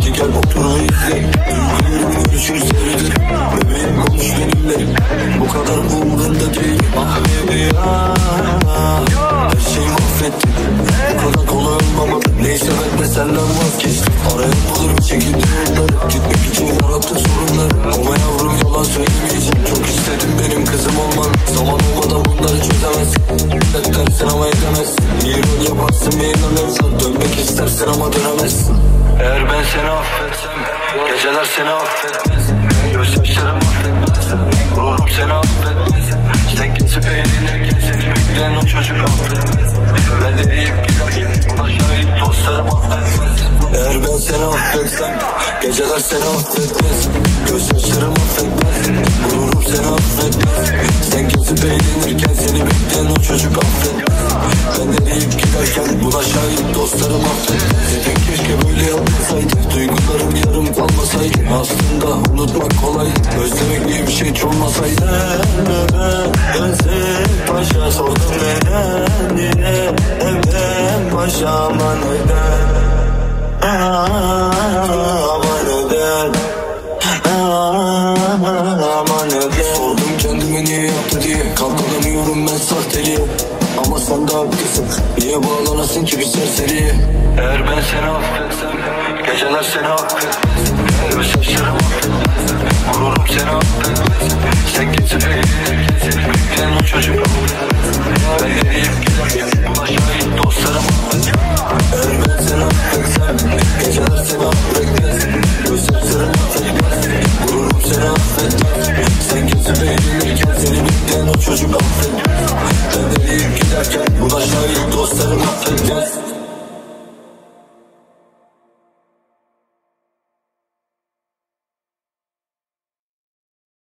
Hadi gel otur ve izle. Duygularımı görüşür seyredir. Bebeğim konuş benimle. Bu kadar umurumda değil. Ah baby ah. Her şeyi mahvettim. Bu kadar kolay olmamalı. Neyse ben de senden vazgeçtim. Araya bulur bir şekilde yolları. Gitmek için yarattı sorunları. Ama yavrum yalan söylemeyeceğim. Çok istedim benim kızım olman. Zaman olmadan bunları çözemezsin. Dersin ama edemezsin. İyi rol yaparsın ve inanırsan. Dönmek istersin ama dönemezsin. Eğer ben seni affetsem, geceler seni affetmez. Gözyaşlarım affetmez. Ruhum seni affetmez. Sen kesip eğlenirken seni bekleyen o çocuk affetmez. Ben de deyip giderken buna şahit dostlarım affetmez. Eğer ben seni affetsem, geceler seni affetmez. Gözyaşlarım affetmez. Ruhum seni affetmez. Sen kesip eğlenirken seni bekleyen o çocuk affetmez. Ben de deyip giderken buna şahit dostlarım affetmez. Keşke böyle yapmasaydık, duygularım yarım kalmasaydı. Aslında unutmak kolay, özlemek diye bir şey hiç olmasaydı. Ben seni paşa sordum neden diye. Evden paşa aman neden, aman neden, aman neden. Sordum kendime niye yaptı diye. Kalkamıyorum ben sahteliye. Ama sen de haklısın. Niye bağlanasın ki bir serseriye? Eğer ben seni affetsem, geceler seni affetmez. Gözyaşlarım affetmez. Gururum seni affetmez. Sen geçip eğlenirken seni bekleyen o çocuk affetmez. Ben de deyip giderken buna şahit dostlarım affetmez. Eğer ben seni affetsem, geceler seni affetmez. Gözyaşlarım affetmez. Gururum seni affetmez. Sen geçip eğlenirken seni bekleyen o çocuk affetmez. Ben de deyip giderken buna şahit dostlarım affetmez.